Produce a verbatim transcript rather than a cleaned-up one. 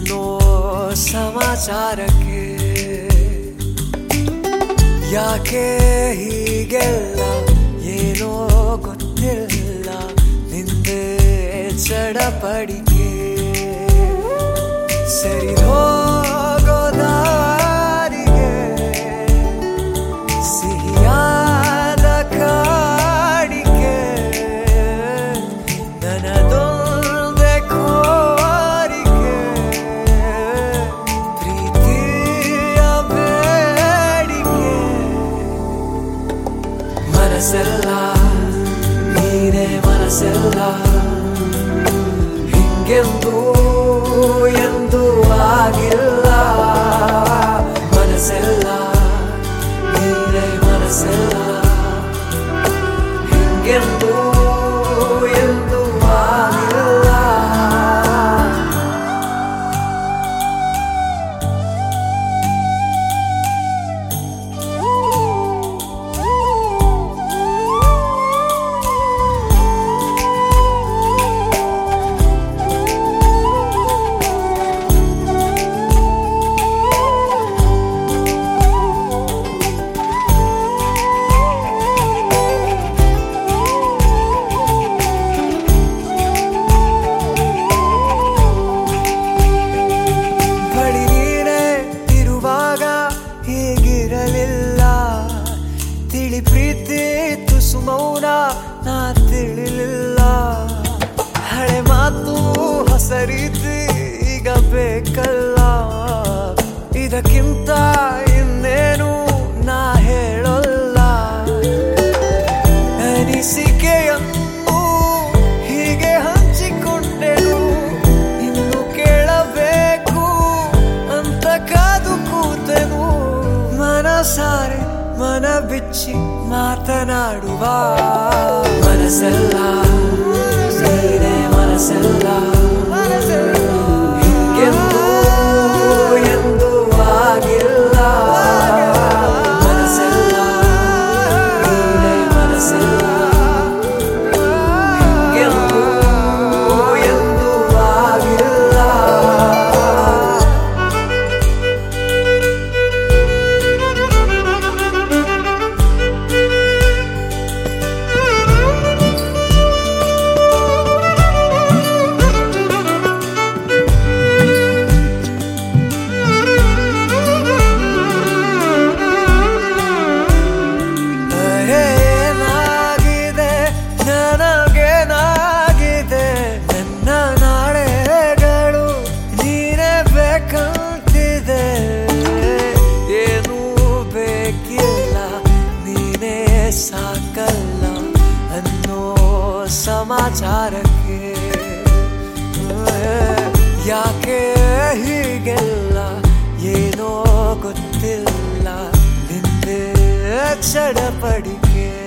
ಅನ್ನೋ ಸಮಾಚಾರಕ್ಕೆ ಯಾಕೆ ಹೀಗೆಲ್ಲ ಏನೋ ಗೊತ್ತಿಲ್ಲ ನಿಂದೆ ಚಡಪಡಿಕೆ ಸರಿ ಹೋಗೋ ದಾರಿಗೆ ಸಿಹಿಯಾದ ಕಾಡಿಕೆ ನನ್ನದೊಂದೇ ಕೋರಿಕೆ ಪ್ರೀತಿಯ ಬೇಡಿಕೆ ಮನಸ್ಸೆಲ್ಲ ನೀನೇ ಮನಸ್ಸೆಲ್ಲ ಹಿಂಗೆಂದು ಎಂದು ಆಗಿಲ್ಲ ಮನಸ್ಸೆಲ್ಲ ನೀನೇ ಮನಸ್ಸೆಲ್ಲ ಹಿಂಗೆಂದು ಎಂದು ಆಗಿಲ್ಲ ತಿಳಿ ಪ್ರೀತಿ ತುಸು ಮೌನ ನಾ ತಿಳಿಲಿಲ್ಲ ಹಳೆ ಮಾತು ಹೊಸ ರೀತಿ ಈಗ ಬೇಕಲ್ಲ ಇದಕ್ಕಿಂತ ಇನ್ನೇನು ನಾ ಹೇಳೋಲ್ಲ ಅನಿಸಿಕೆಯನ್ನು ಹೀಗೆ ಹಂಚಿಕೊಂಡೆನು ಇನ್ನು ಕೇಳಬೇಕು ಅಂತ ಕಾದು ಕೂತೆನು ಮನಸಾರೆ ಮನ ಬಿಚ್ಚಿ ಮಾತನಾಡುವ ಮನಸ್ಸೆಲ್ಲ ನೀನೇ ಮನಸ್ಸೆಲ್ಲ ಹಿಂಗೆಂದು ಎಂದು ಆಗಿಲ್ಲ ಮನಸ್ಸೆಲ್ಲ ನೀನೇ ಮನಸ್ಸೆಲ್ಲ ಹಿಂಗೆಂದು ಎಂದು ಆಗಿಲ್ಲ ಸಾಕಲ್ಲ ಅನ್ನೋ ಸಮಾಚಾರಕ್ಕೆ ಯಾಕೆ ಹೀಗೆಲ್ಲ ಏನೋ ಗೊತ್ತಿಲ್ಲ ನಿಂದೆ ಚಡಪಡಿಕೆ